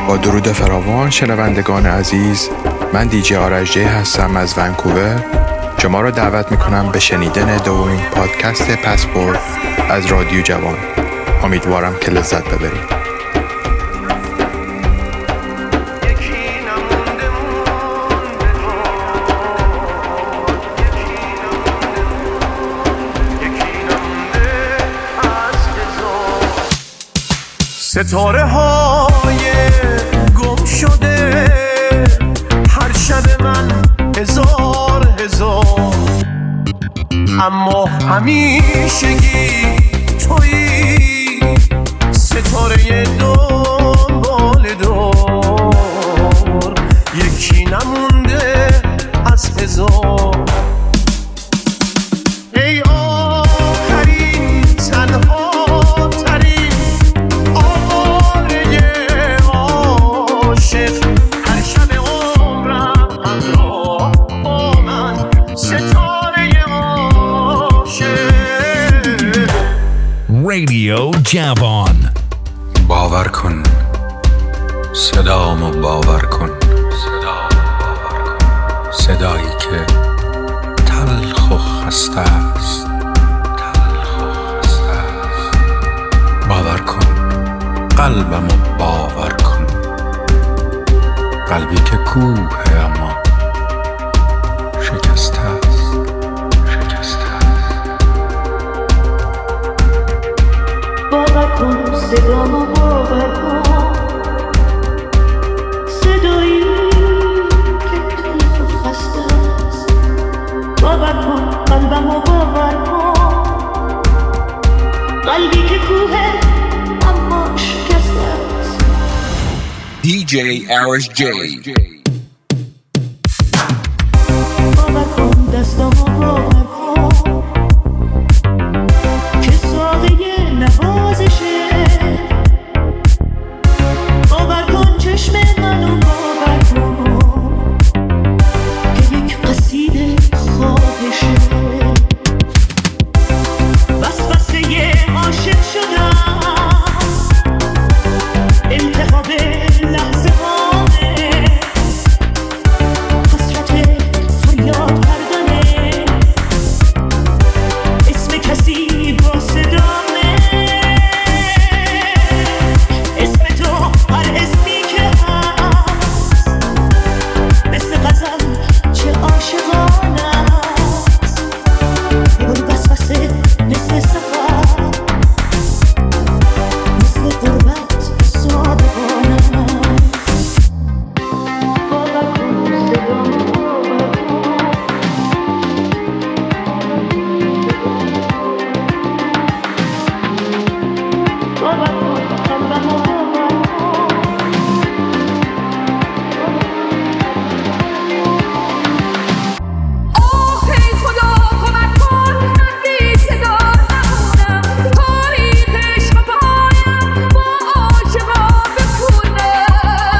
با درود فراوان شنوندگان عزیز، من دیجی آرش هستم از ونکوور. شما را دعوت میکنم به شنیدن دومین پادکست پسپورت از رادیو جوان. امیدوارم که لذت ببرید. ستاره های گم شده هر شب من هزار اما همیشگی تویی، ستاره دنبال دور، یکی نمونده از هزار. ای آخرین تنها ترین آواره عاشق، هر شب عمرم همراه با من، ستاره عاشق. رادیو جوان. باور کن صدامو باور کن، صدایی که تلخ و خسته است، باور کن قلبمو باور کن، قلبی که کوه اما شکسته است. باور کن صدامو باور کن، صدایی که تلخ و خسته است. باور کن قلبمو باور کن، قلبی که کوه اما شکسته است. DJ Arish J. باور کن دستامو باور کن که ساقه نوازشه. باور کن چشم منو باور کن که یک قصیده خواهشه. وسوسه عاشق شدم، انتخاب لحظه هامه، حسرت فریاد کردنه، اسم کسی با صدامه، اسم تو هر اسمی که هست، مثل غزل چه عاشقانه است. یه وسوسه مثل سفر، مثل غربت صادقانه است. باور کن صدامو باور کن، باور کن قلبمو باور کن. آه ای خدا کمک کن، من بی صدا نمونم، تاریخ عشق پایم با عاشقا بخونم.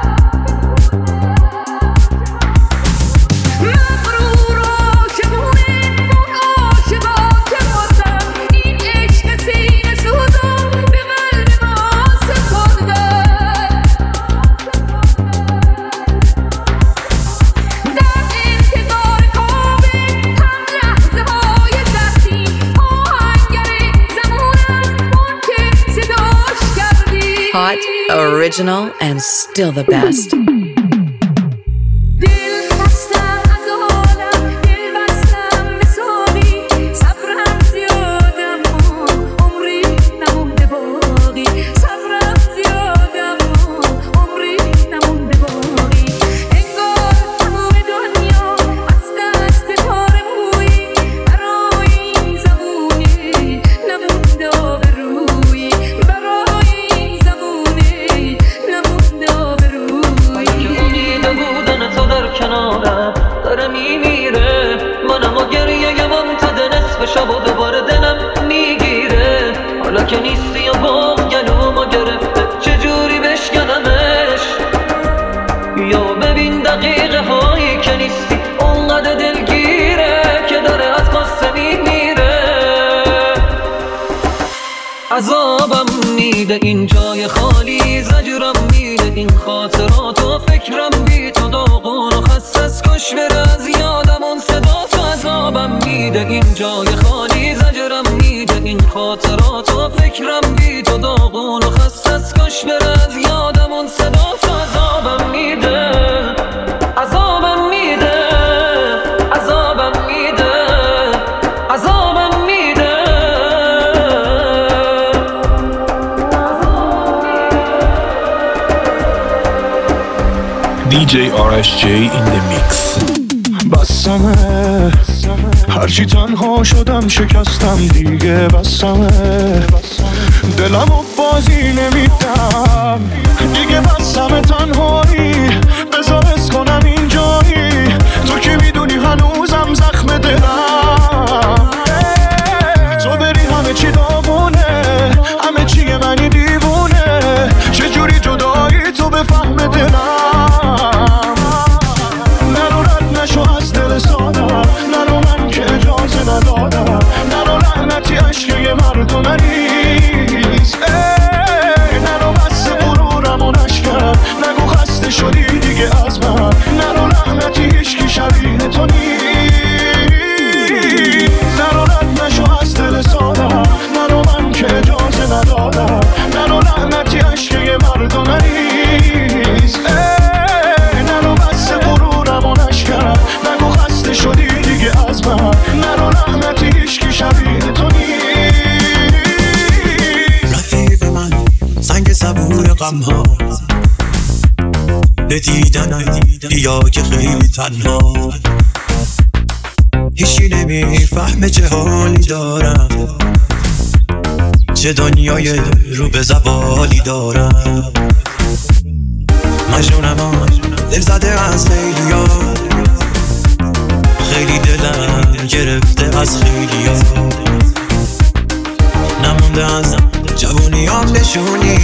مغرور عاشقونه اون عاشقا که مردن، این عشق سینه سوزا به قلب ما سپردن. در انتظار کابه هم لحظه های زخمی، آهنگر زمان است اون که صداش کردی. Hot, original, and still the best. دل خستم از حالم، دل بستم به ساقی، صبرم زیادم و عمری نمونده باقی، صبرم زیادم و عمری نمونده باقی. انگار تمام دنیا از دست کار مویی، برای این زمونه نمونده آبرویی، برای این زمونه نمونده آبرویی. که امیده بودن تو در کنارم داره میمیره، منم و گریه ممتد نصف شب و دوباره دلم میگیره. حالا که نیستی و باز گلومو گرفته، چجوری بشکنمش؟ یا ببین دقیقه هایی که نیستی اونقدر دلگیره که داره از قصه میمیره. عذابم میده این جای خالی، زجرم میده این خاطرات و فکرم بی تو داغون و خسته از کش بره از یادم اون صدا تو عذابم میده این جای خالی زجرم میده این خاطرات و فکرم بی تو داغون و خسته از کش بره از یادم اون صدا تو عذابم میده عذابم میده عذابم میده عذابم میده DJ RSJ in the mix. بسمه هرچی تنها شدم شکستم دیگه بسمه دلمو بازی نمیدم دیگه بسمه تنهایی بذار حس کنم اینجایی تو که میدونی هنوزم زخم دلم تو بری همه چی داغونه همه چیه منی دیوونه چجوری جدایی تو بفهم دلم نرو رد نشو از دل سادم نرو من که اجازه ندادم نرو لعنتی عشق یه مردم نیست نرو بس غرورم و نشکن نگو خسته شدی دیگه از من نرو لعنتی هیچکی شبیه تو نیست نرو رد نشو از دل سادم نرو من که اجازه ندادم نرو لعنتی عشق یه مردم نیست نرو بس غرورم و نشکن نگو خسته شدی دیگه از من نرو لعنتی هیچکی شبیه تو نیست رفیق من سنگ صبور غم ها به دیدن بیا که خیلی تنها هیچی نمیفهمه چه حالی دارم چه دنیای رو به زوالی دارم مجنونم دل زده از خیلیا خیلی دلم گرفته از خیلیا نمونده از جوونیام نشونی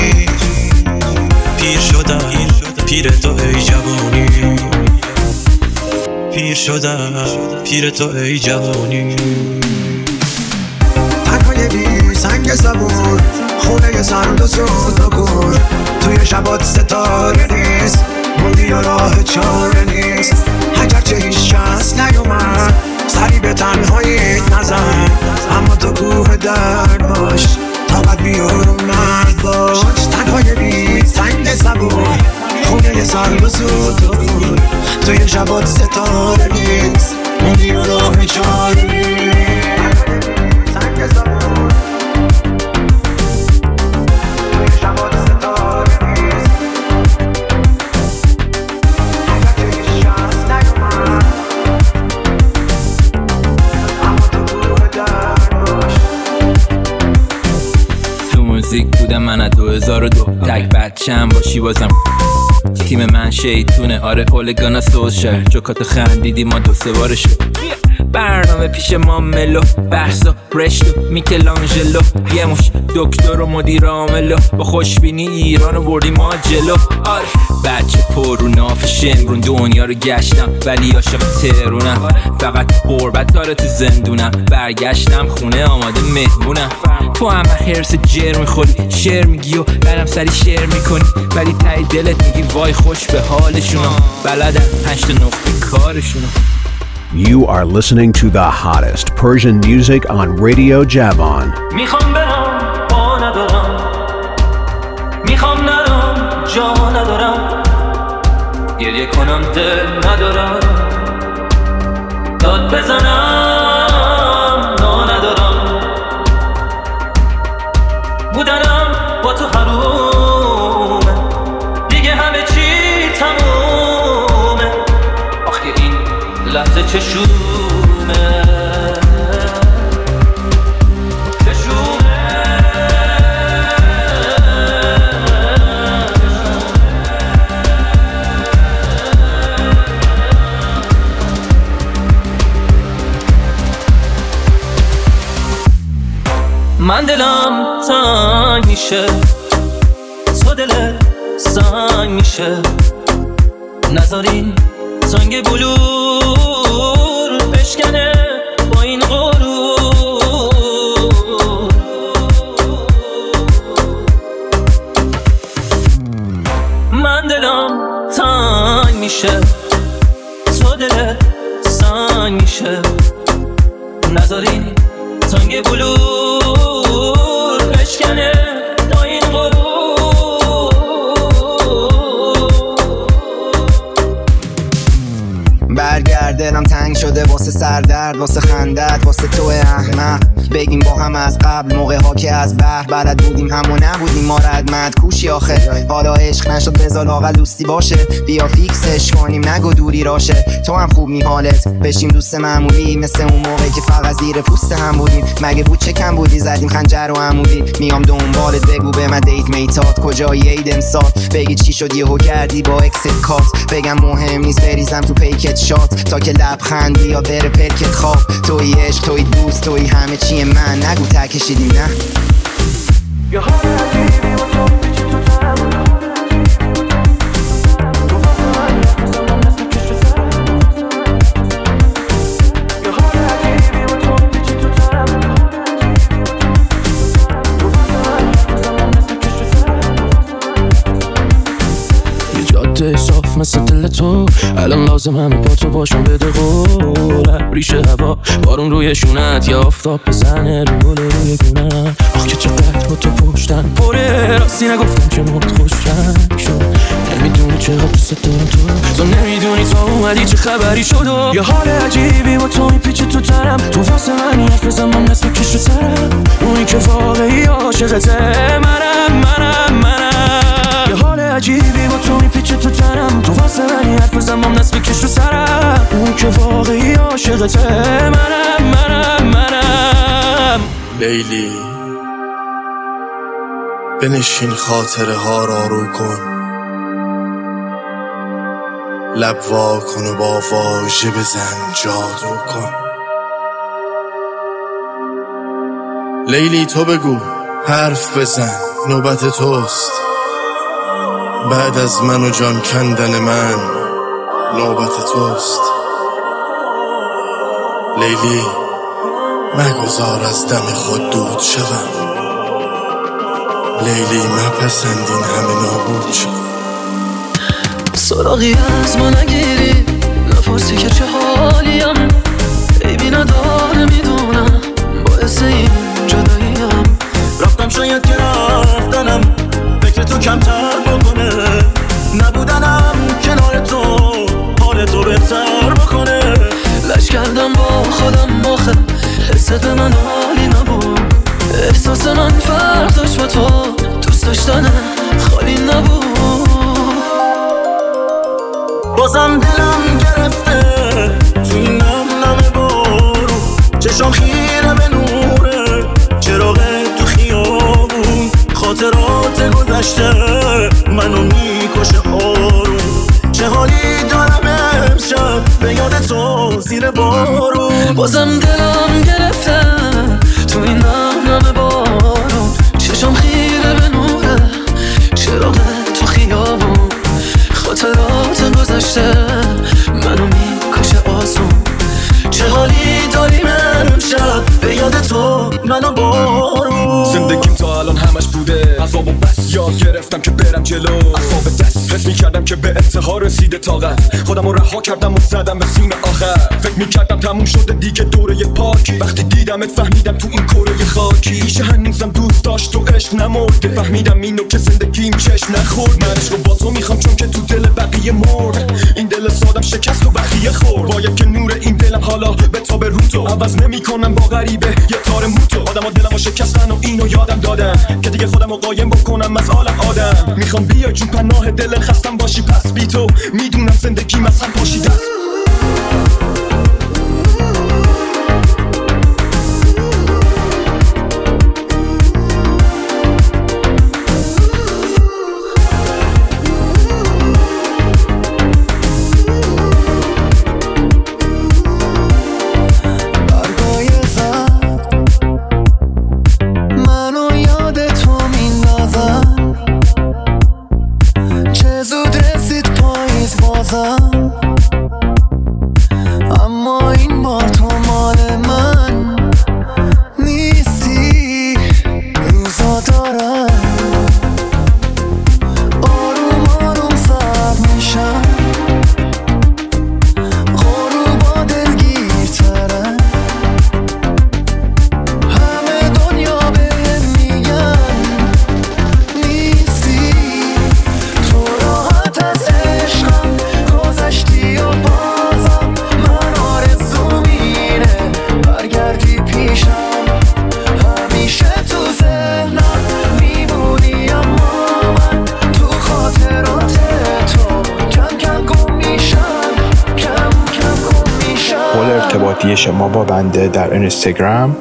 پیر شدم پیر تو ای جوونی پیر شدم پیر تو ای جوونی تنهای بی سنگ صبور خونه سرد و سود و گور توی شبات ستاره نیست موندی یا راه چاره نیست اگرچه هیچ کس نیومد سری به تنهاییت نزن اما تو کوه درد باش طاقت بیار و مرد باش تنهای بی سنگ صبور خونه سرد و سود و گور توی شبات ستاره نیست موندی یا راه چاره نیست سنگ صبور موزیک بودم من از 2002 تک بچم باشی بازم تیم من شیطونه آره اولگانا سوشل جوکاتو خندیدی ما 2-3 بار شد برنامه پیش ما ملو بحثا رشتو میکلانجلو یه مش دکتر و مدیر عاملو با خوشبینی ایرانو بردی ما جلو آره بچه پر رو ناف شمرون دنیا رو گشتم ولی عاشق تهرونم فقط قربت داره تو زندونم برگشتم خونه آماده مهمونم تو همه حرس جر میخوری شعر میگی و برم سری شعر میکنی ولی تای دلت میگی وای خوش به حالشونا بلدن 8 نقطه کارشونا. You are listening to the hottest Persian music on Radio Javon. میخوام برم پا ندارم میخوام نرم جا ندارم گریه کنم دل ندارم داد بزنم نا ندارم بودنم با تو حرومه دیگه همه چی تمومه آخه این لحظه چشومه من دلم تنگ میشه تو دلت سنگ میشه نذارین سنگ بلور بشکنه با این غرور من دلم تنگ میشه، تو دلت سنگ میشه، نذاری تنگ بلور بشکنه با این غرور. برگردنم تنگ شده واسه سردرد، واسه خندت، واسه تو احمق. بگیم با هم از قبل موقع ها که از بحر بلد بودیم همو نبودیم ما ردمت کوشی آخه. حالا عشق نشد بذار لاغل دوستی باشه، بیا فیکسش کنیم نگو دوری راشه. تو هم خوب نی حالت بشیم دوست معمولی، مثل اون موقع که فقط زیر پوست هم بودیم. مگه بود چه کم بودی زدیم خنجر و عمودی. میام دنبالت بگو به من دیت میتات کجایی عید امسال. بگی چی شد یهو کردی با اکست کات. بگم مهم نیست بریزم تو پیکت شات تا که لبخند یا بره پرکت خواب. توی عشق توی دوست توی همه چی من، نگو ته کشیدیم نه. یه حال عجیبی و تو میپیچی تو تنم، تو واسه من یه مثل کش سرم. یه حال عجیبی و تو میپیچی تو تنم، تو واسه من یه مثل کش سرم. یه جاده صاف مثل دل تو، الان لازم همه با تو باشم بده قول. ریشه هوا بارون روی شونت یا آفتاب بزنه روی گونه. آخ که چقدر با تو پشتن پره، راستی نگفتم که موت خوشم شد. نمیدونی چقدر دوست دارم تو نمیدونی تو اومدی چه خبری شد. و یه حال عجیبی با تو میپیچه تو تنم، تو واسه من یک بزن من نصف کش رو سرم. اونی که واقعی عاشقته منم. یه حال عجیبی با تو میپیچه تو تنم، تو واسه من یک بزن من نصف کش رو سرم. اونی که واقعی عاشقته منم. لیلی بنشین خاطره ها را رو کن، لب وا کن و با واژه بزن جادو کن. لیلی تو بگو حرف بزن نوبت توست، بعد از من و جان کندن من نوبت توست. لیلی مگذار از دم خود دود شوم، لیلی مپسندین همه نابود شد. سراغی از ما نگیری نپرسی که چه حالیم، عیبی نداره میدونم باعث این جداییم. رفتم شاید که رفتنم فکر تو کمتر بکنه، نبودنم کنار تو حال تو بهتر بکنه. لش کردم با خودم آخه حست من حالی نبود، احساس من فرق داشت با تو دوست داشتن خالی نبود. بازم دلم گرفته تو این نم بارو، چشم خیره به نوره چراغ تو خیابون. خاطرات گذشته منو میکشه آروم، چه حالی دارم امشب به یاد تو زیر بارون. بازم دلم گرفته تو این نم بارون، چشم خیره به نوره چراغ تو خیابون. خاطرات گذشته منو میکشه آسون، چه حالی داریم امشب به یاد تو منو بارون. زندگیم تا الان همش بوده عذاب و بس، یاد گرفتم که برم جلو عذاب دست. حس میکردم که به انتها رسیده طاقت، خودم رو رها کردم و زدم به سیم آخر. فکر میکردم تموم شده دیگه دوره پاکی، وقتی دیدمت فهمیدم تو این کره خاکی ایشه هنوزم دوست داشت تو عشق نمرده. فهمیدم اینو که زندگیم چشم نخورد، من عشق رو با تو میخوام چون که تو دل بقیه مرد. این دل سادم شکست و بقیه خورد، باید که نور این دلم حالا به تا به رو تو عوض نمیکنم با غریبه یه تار موتو. آدم ها دلمو شکستن و اینو یادم دادن که دیگه خودم رو قایم بکنم از عالم آدم. میخوام بیای چون پناه دل خستم باشی، پس بی تو میدونم زندگیم از هم پاشیده است. چه زود رسید پاییز بازم، همراهی شما با بنده در اینستاگرام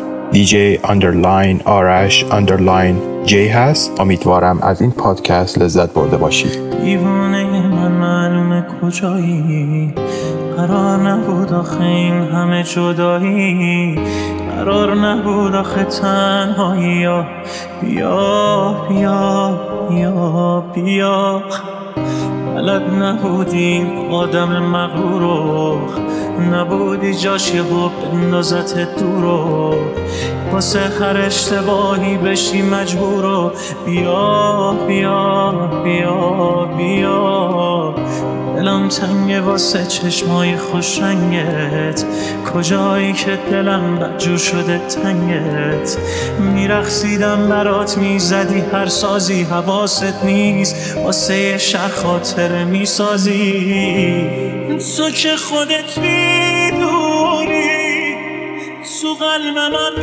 DJ_RASH_J هست. امیدوارم از این پادکست لذت برده باشید. دیوانه من معلومه کجایی، قرار نبود آخه این همه جدایی، قرار نبود آخه تنهایی. بیا بیا بیا بیا، بلد نبودی آدم مغرورو، نبودی جاش یه خوب اندازت دورو، واسه هر اشتباهی بشی مجبورو. بیا بیا بیا بیا، دلم تنگه واسه چشمای خوش رنگت، کجایی که دلم بدجور شده تنگت. میرقصیدم برات میزدی هر سازی، حواست نیست واسه یه شهر خاطره میسازی. تو که خودت میدونی تو قلب من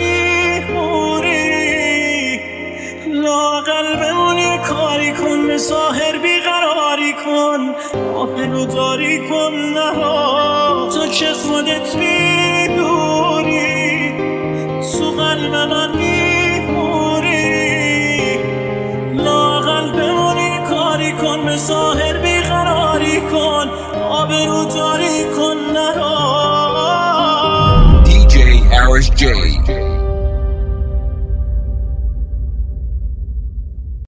میموری، لااقل بمونی کاری کن، به ظاهر بیقراری کن، آهنو داری کن نرا. تو که خودت میدونی تو قلب من میموری، لااقل بمونی کاری کن، به ظاهر بیقراری کن، آبرو داری کن نرا. DJ RSJ